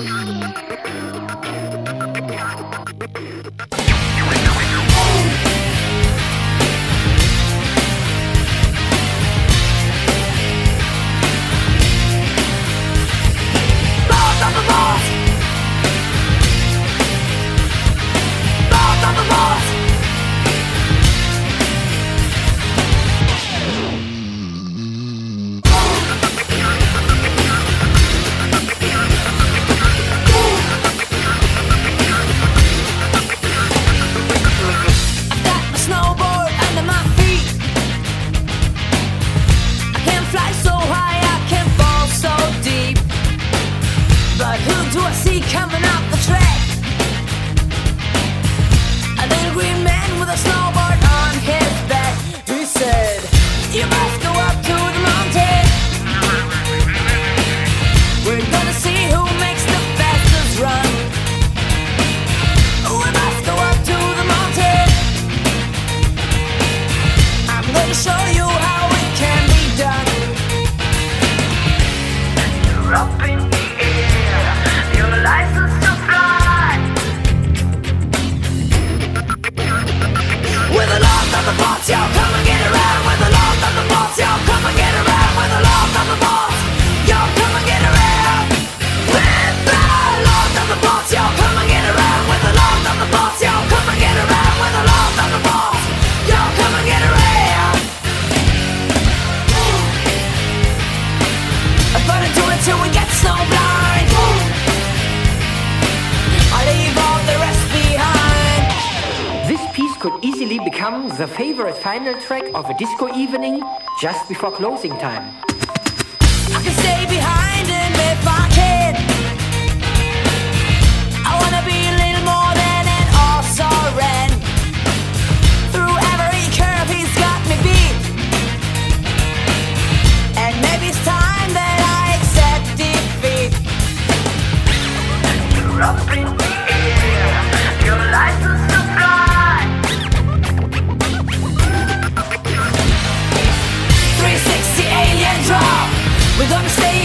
The favorite final track of a disco evening just before closing time. I can stay behind him if I can. I wanna be a little more than an all-star. Through every curve he's got me beat. And maybe it's time that I accept defeat. You're up in the air, your license to fly. 360 alien drop. We're gonna stay